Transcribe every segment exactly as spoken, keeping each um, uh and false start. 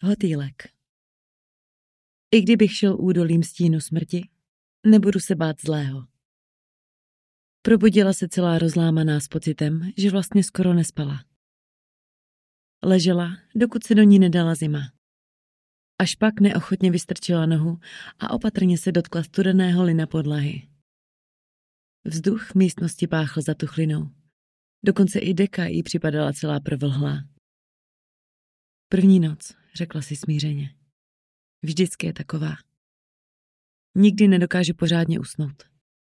Hotýlek. I kdybych šel údolím stínu smrti, nebudu se bát zlého. Probudila se celá rozlámaná s pocitem, že vlastně skoro nespala. Ležela, dokud se do ní nedala zima. Až pak neochotně vystrčila nohu a opatrně se dotkla studeného lina podlahy. Vzduch v místnosti páchl zatuchlinou. Dokonce i deka jí připadala celá provlhlá. První noc, řekla si smířeně. Vždycky je taková. Nikdy nedokáže pořádně usnout.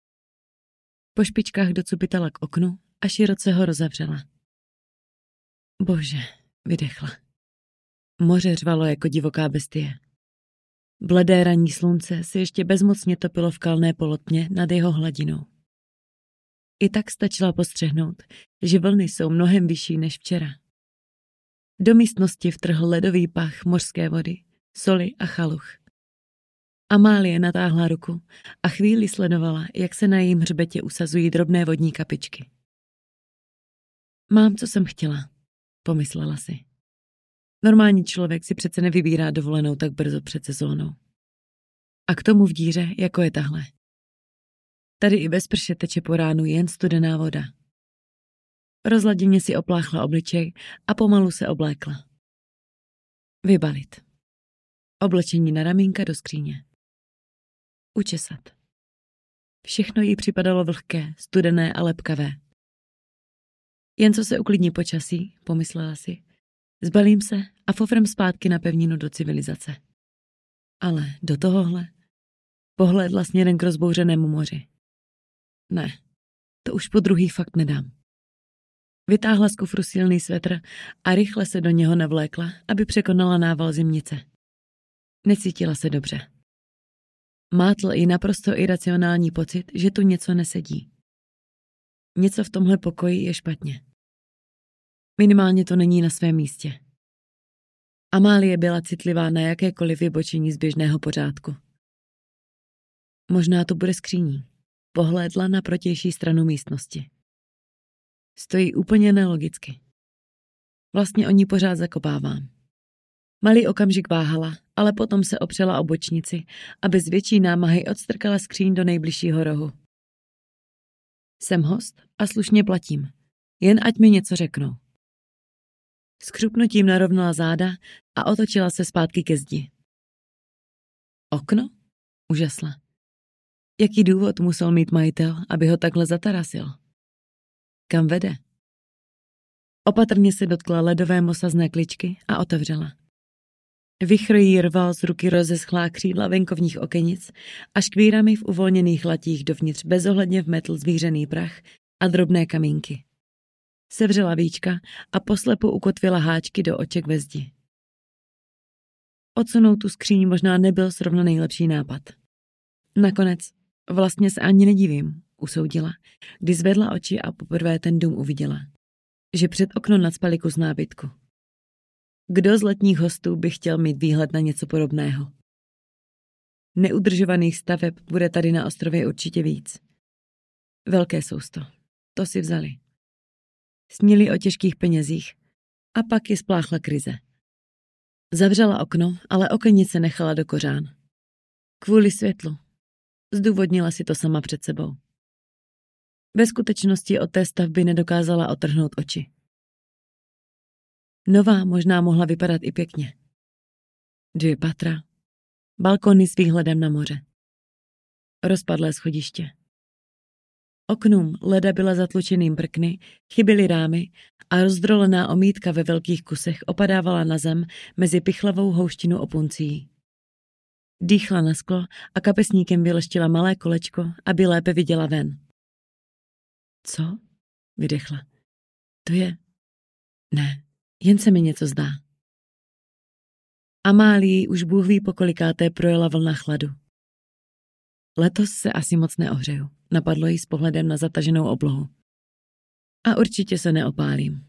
Po špičkách docupitala k oknu a široce ho rozevřela. Bože, vydechla. Moře řvalo jako divoká bestie. Bledé ranní slunce se ještě bezmocně topilo v kalné polotmě nad jeho hladinou. I tak stačila postřehnout, že vlny jsou mnohem vyšší než včera. Do místnosti vtrhl ledový pach mořské vody, soli a chaluch. Amálie natáhla ruku a chvíli sledovala, jak se na jejím hřbetě usazují drobné vodní kapičky. Mám, co jsem chtěla, pomyslela si. Normální člověk si přece nevybírá dovolenou tak brzo před sezónou. A k tomu v díře, jako je tahle. Tady i bez prše teče po ránu jen studená voda. Rozladěně si opláchla obličej a pomalu se oblékla. Vybalit. Oblečení na ramínka do skříně. Učesat. Všechno jí připadalo vlhké, studené a lepkavé. Jen co se uklidní počasí, pomyslela si, zbalím se a fofrem zpátky na pevninu do civilizace. Ale do tohohle pohlédla směrem k rozbouřenému moři. Ne, to už po druhý fakt nedám. Vytáhla z kufru silný svetr a rychle se do něho navlékla, aby překonala nával zimnice. Necítila se dobře. Mátl i naprosto iracionální pocit, že tu něco nesedí. Něco v tomhle pokoji je špatně. Minimálně to není na svém místě. Amálie byla citlivá na jakékoliv vybočení z běžného pořádku. Možná to bude skříní. Pohlédla na protější stranu místnosti. Stojí úplně nelogicky. Vlastně o ní pořád zakopávám. Malý okamžik váhala, ale potom se opřela o bočnici a bez větší námahy odstrkala skříň do nejbližšího rohu. Jsem host a slušně platím. Jen ať mi něco řeknou. S křupnutím narovnala záda a otočila se zpátky ke zdi. Okno? Užasla. Jaký důvod musel mít majitel, aby ho takhle zatarasil? Kam vede? Opatrně se dotkla ledové mosazné kličky a otevřela. Vichr jí rval z ruky rozeschlá křídla venkovních okenic a škvírami v uvolněných latích dovnitř bezohledně vmetl zvířený prach a drobné kamínky. Sevřela víčka a poslepu ukotvila háčky do oček ve zdi. Odsunout tu skříň možná nebyl zrovna nejlepší nápad. Nakonec vlastně se ani nedivím, usoudila, když zvedla oči a poprvé ten dům uviděla, že před okno nacpali kus nábytku. Kdo z letních hostů by chtěl mít výhled na něco podobného? Neudržovaných staveb bude tady na ostrově určitě víc. Velké sousto. To si vzali. Sněli o těžkých penězích a pak je spláchla krize. Zavřela okno, ale okenice nechala do kořán. Kvůli světlu. Zdůvodnila si to sama před sebou. Ve skutečnosti od té stavby nedokázala otrhnout oči. Nová možná mohla vypadat i pěkně. Dvě patra, balkony s výhledem na moře. Rozpadlé schodiště. Oknům leda byla zatlučeným prkny, chyběly rámy a rozdrolená omítka ve velkých kusech opadávala na zem mezi pichlavou houštinu opuncí. Dýchla na sklo a kapesníkem vyleštila malé kolečko, aby lépe viděla ven. Co? Vydechla. To je... Ne, jen se mi něco zdá. Amálii už Bůh ví po kolikáté projela vlna chladu. Letos se asi moc neohřeju, napadlo jí s pohledem na zataženou oblohu. A určitě se neopálím.